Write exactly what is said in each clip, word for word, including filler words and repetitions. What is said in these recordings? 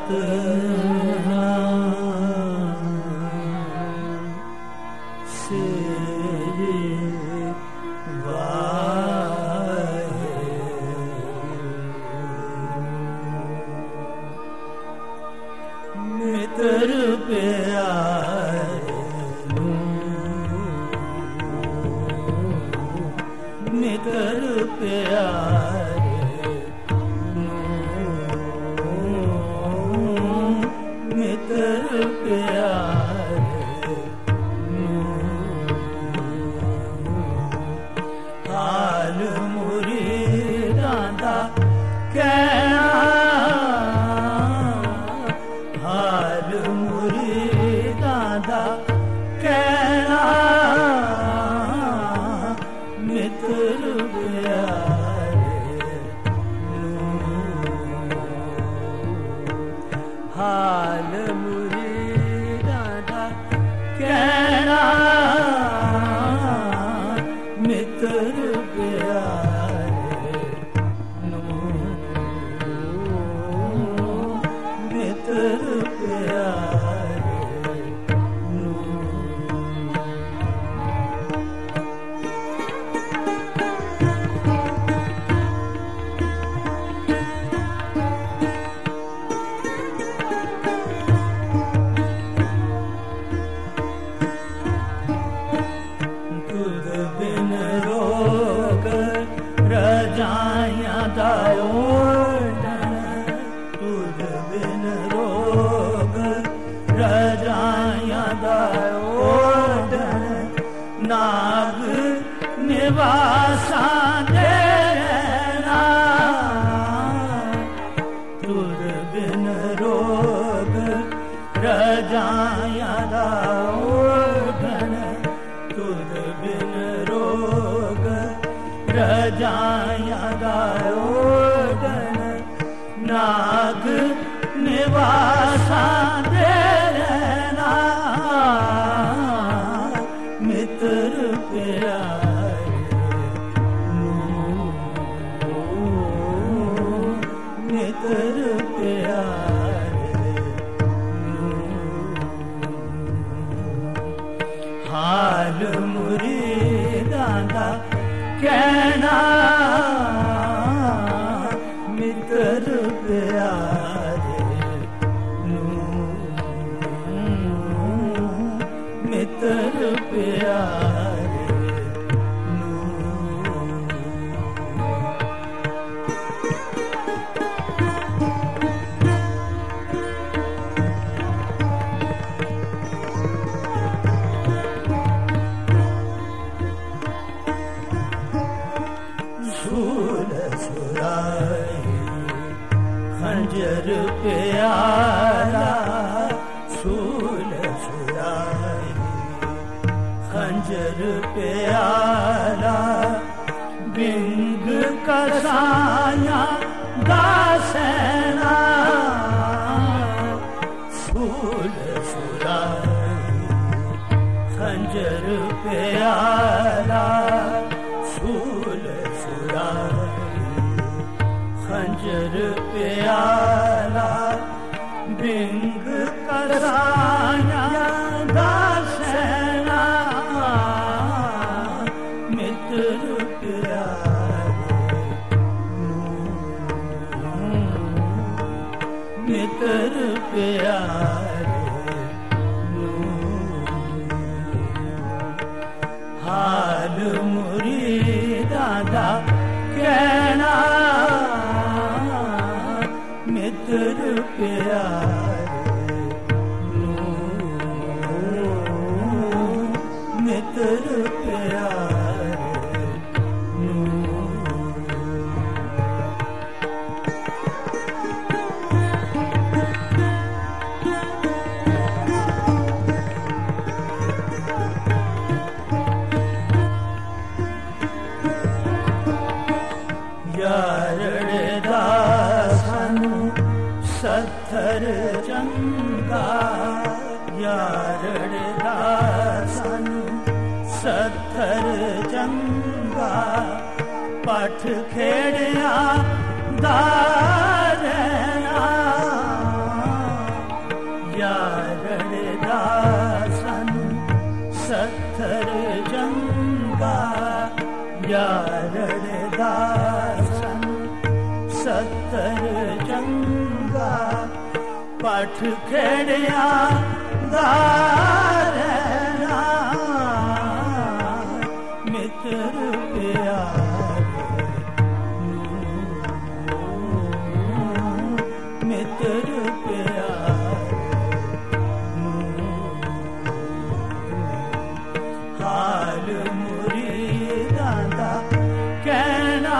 खेड़िया दारना पठ खेड़िया दारना मित्र प्यारे मित्र प्यारे हाल मुरीदां दा कहना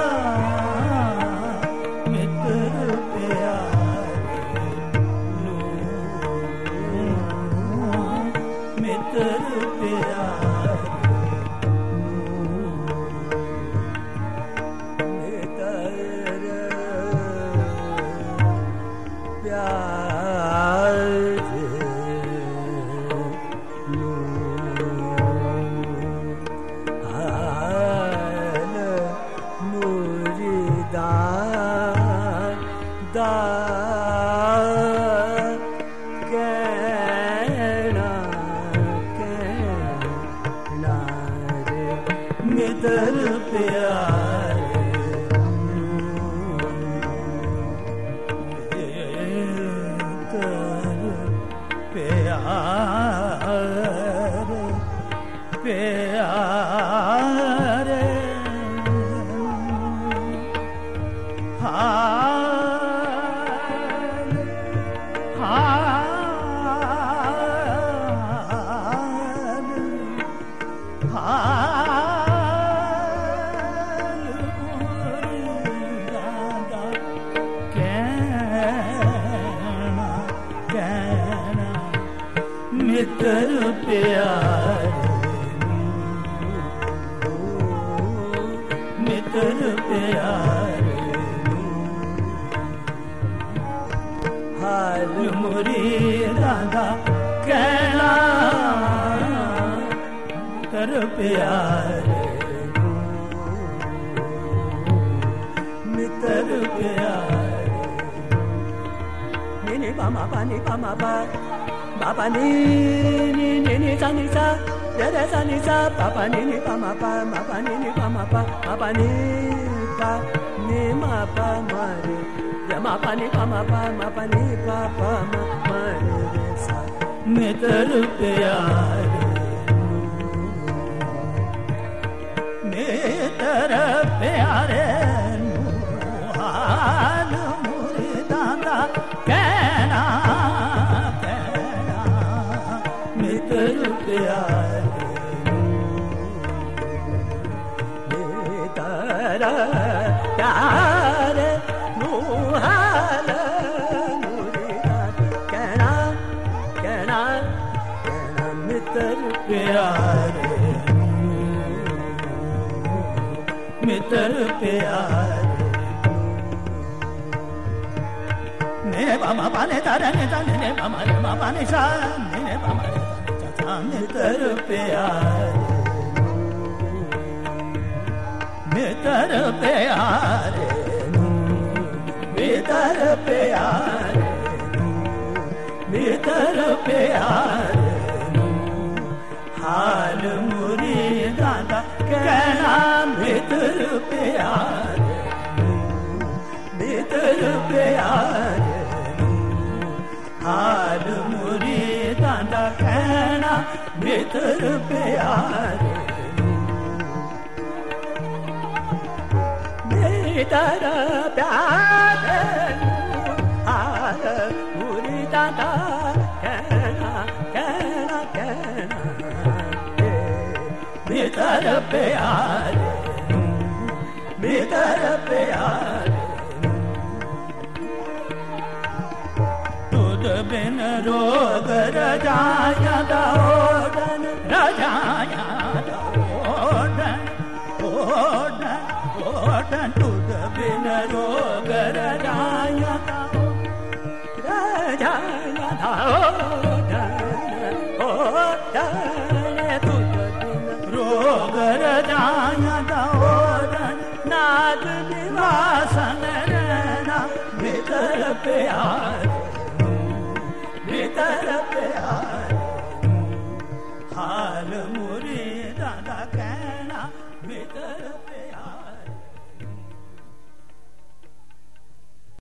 मित्र प्यारे मित्र प्यारे हाल मुरीदां दा कहना कर प्यारे मित्र प्यारे नी पामा पा नी पामा पा Papa ni ni ni ni sa ni sa ya da sa ni sa papa ni ni pa ma pa ma pa ni ni pa ma pa papa ni pa ni ma pa ma re ya ma pa ni pa ma pa ma pa ni pa pa ma ma re sa मित्र प्यारे मित्र प्यारे हाल मुरीदां दा कहना मित्र प्यारे तेरा प्यारे मुहाल मुरीदां कहना कहना कहना मित्र प्यारे मित्र प्यारे ने पामा पाने तारे ने ताने ने पामा रे मा पाने सा ने ने पामा रे मित्र प्यारे मित्र प्यारे मित्र प्यारे मित्र प्यारे हाल मुरीदां दा कहना मित्र प्यारे मित्र प्यारे हाल मुरीदां दा कहना मित्र प्यारे मित्र प्यारे हाल मुरीदां दा कहना कहना कहना मित्र प्यारे मित्र प्यारे बिन रोग रजाया ओढ़न रजाया ओढ़न ओढ़न ओढ़न तुद बिन रोग रजाया रजाया ओढ़न ओढ़न तुद बिन रोग रजाया ओढ़न नाग निवासन रहना मित्र प्यारे मित्र